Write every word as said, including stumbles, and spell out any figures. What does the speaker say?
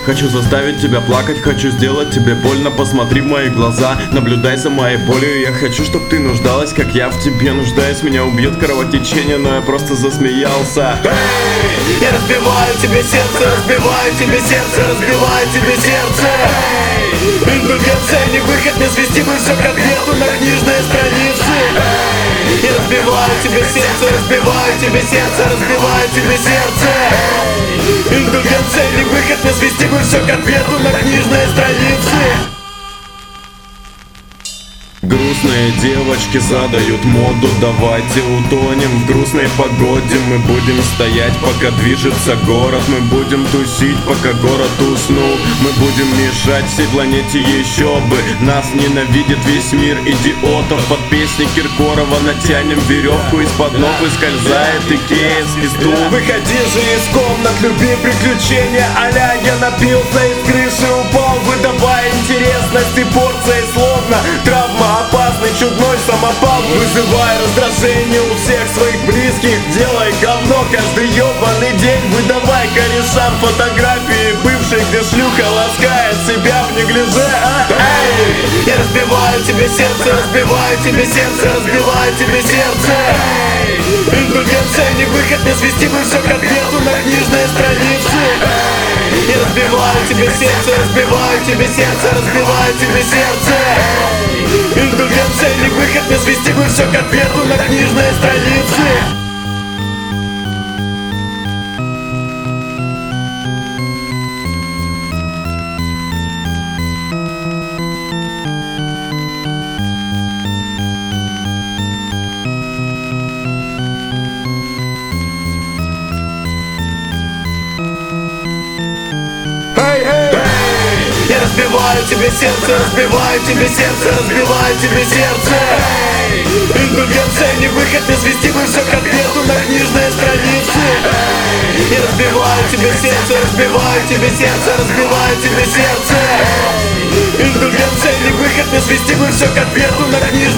Хочу заставить тебя плакать, хочу сделать тебе больно. Посмотри в мои глаза, наблюдай за моей болью. Я хочу, чтоб ты нуждалась, как я в тебе нуждаюсь. Меня убьет кровотечение, но я просто засмеялся. Эй, я разбиваю тебе сердце, разбиваю тебе сердце, разбиваю тебе сердце. Эй, индульгенция не выход, не свести бы все к ответу на книжной странице. Эй, я разбиваю тебе сердце, разбиваю тебе сердце, разбиваю тебе сердце. Эй, индульгенция не выход, не свести бы все к ответу на книжной странице. Грустные девочки задают моду. Давайте утонем в грустной погоде. Мы будем стоять, пока движется город. Мы будем тусить, пока город уснул. Мы будем мешать всей планете еще бы. Нас ненавидит весь мир идиотов. Под песни Киркорова натянем веревку из-под ног, и скользает икеевский стул. Выходи же из комнат, люби приключения. А-ля я напился, из крыши упал, выдавая интересность и порции словно травма. Опасный чудной самопал, вызывай раздражение у всех своих близких. Делай говно каждый ебаный день. Выдавай корешам фотографии бывшей, где шлюха ласкает себя в неглиже. а? Эй, я разбиваю тебе сердце, разбиваю тебе сердце, разбиваю тебе сердце. Эй, индульгенция не выход, не свести бы все к ответу на книжной странице. Эй, я разбиваю тебе сердце, разбиваю тебе сердце, разбиваю тебе сердце. Эй, индульгенция не выход, не свести бы все к ответу на книжной странице. Эй, эй, эй, я разбиваю тебе сердце, разбиваю тебе сердце, разбиваю тебе сердце. Эй, индульгенция не выход, не свести бы все к ответу на книжной странице. Эй, я разбиваю тебе сердце, разбиваю тебе сердце, разбиваю тебе сердце. Эй, индульгенция не выход, не свести бы все к ответу на книжной странице.